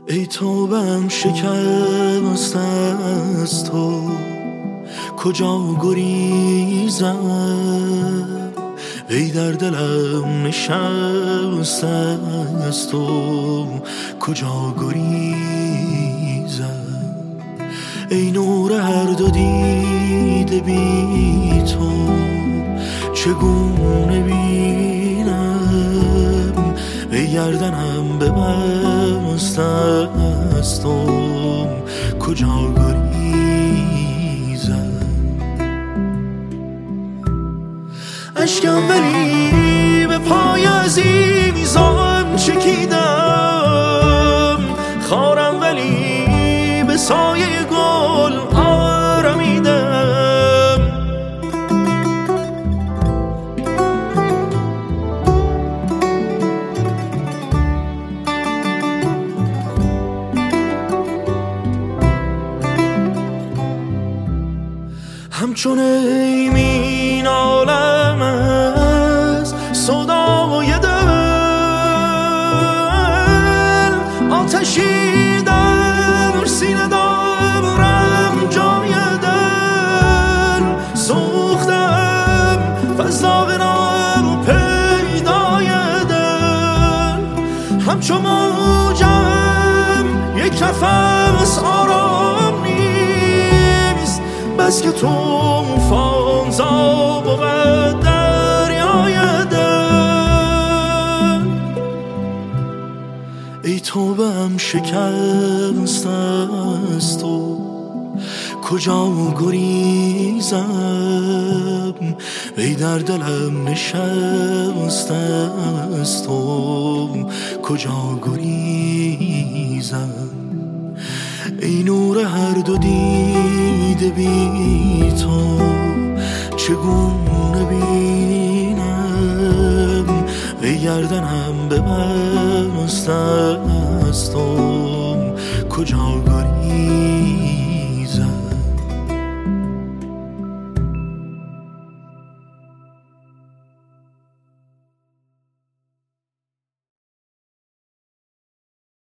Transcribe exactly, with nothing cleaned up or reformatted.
ای توبه‌ام شکست از تو، کجا گریزم؟ ای در دلم نشست از تو، کجا گریزم؟ ای نور هر دو دیده بی تو، چگونه بینم؟ ای گردنم ببست از تو، کجا گریزم؟ اشکم ولی به پای عزیزان چکیدم، خارم ولی به سایه گل آرمیدم. همچون ایمین عالم از صدای دل، آتشی در سینه دارم جای دل. سوختم فضا غرام پیدای دل، همچون موجم یک نفس آرام نیست، بس که طوفان زا بود دریای دل. ای توبه‌ام شکست از تو، کجا گریزم؟ ای در دلم نشست از تو، کجا گریزم؟ ای نور هر دو دیده بی تو، چگونه بینم؟ ای گردنم ببست از تو، کجا گریزم؟